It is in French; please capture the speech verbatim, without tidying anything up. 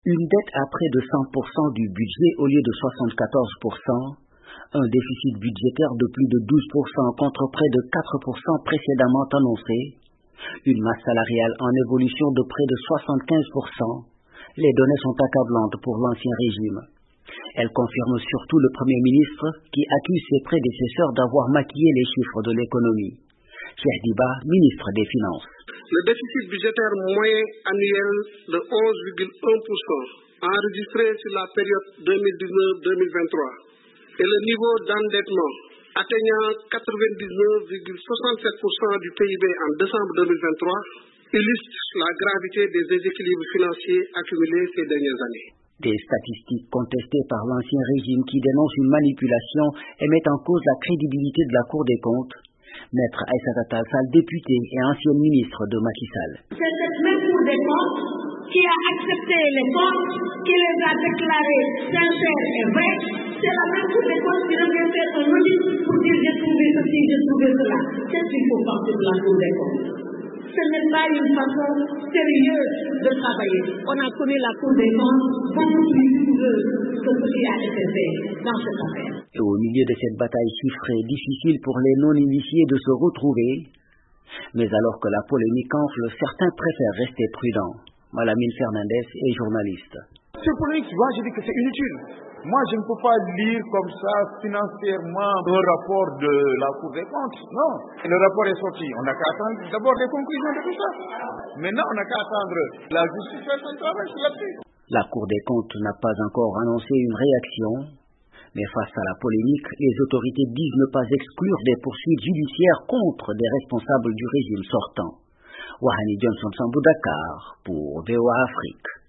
Une dette à près de cent pour cent du budget au lieu de soixante-quatorze pour cent, un déficit budgétaire de plus de douze pour cent contre près de quatre pour cent précédemment annoncé, une masse salariale en évolution de près de soixante-quinze pour cent, les données sont accablantes pour l'ancien régime. Elles confirment surtout le Premier ministre qui accuse ses prédécesseurs d'avoir maquillé les chiffres de l'économie. Cheikh Diba, ministre des Finances. Le déficit budgétaire moyen annuel de onze virgule un pour cent enregistré sur la période deux mille dix-neuf deux mille vingt-trois et le niveau d'endettement atteignant quatre-vingt-dix-neuf virgule soixante-sept pour cent du P I B en décembre deux mille vingt-trois illustre la gravité des déséquilibres financiers accumulés ces dernières années. Des statistiques contestées par l'ancien régime qui dénoncent une manipulation et mettent en cause la crédibilité de la Cour des comptes. Maître Aïssata Tall Sall, députée et ancienne ministre de Macky Sall. C'est cette même Cour des comptes qui a accepté les comptes, qui les a déclarés sincères et vrais. C'est la même Cour des comptes qui revient faire un audit pour dire j'ai trouvé ceci, j'ai trouvé cela. Qu'est-ce qu'il faut penser de la Cour des comptes? Ce n'est pas une façon sérieuse de travailler. On a connu la Cour des comptes beaucoup plus rigoureuse que ce qui a été fait dans cette affaire. Et au milieu de cette bataille chiffrée, difficile pour les non-initiés de se retrouver, mais alors que la polémique enfle, certains préfèrent rester prudents. Malamine Fernandez est journaliste. C'est polémique, moi je dis que c'est inutile. Moi je ne peux pas lire comme ça financièrement un rapport de la Cour des comptes. Non, le rapport est sorti. On n'a qu'à attendre d'abord les conclusions de tout ça. Maintenant on n'a qu'à attendre la justice faire son travail là-dessus. La Cour des comptes n'a pas encore annoncé une réaction. Mais face à la polémique, les autorités disent ne pas exclure des poursuites judiciaires contre des responsables du régime sortant. Wahani Johnson Sambou, Dakar, pour V O A Afrique.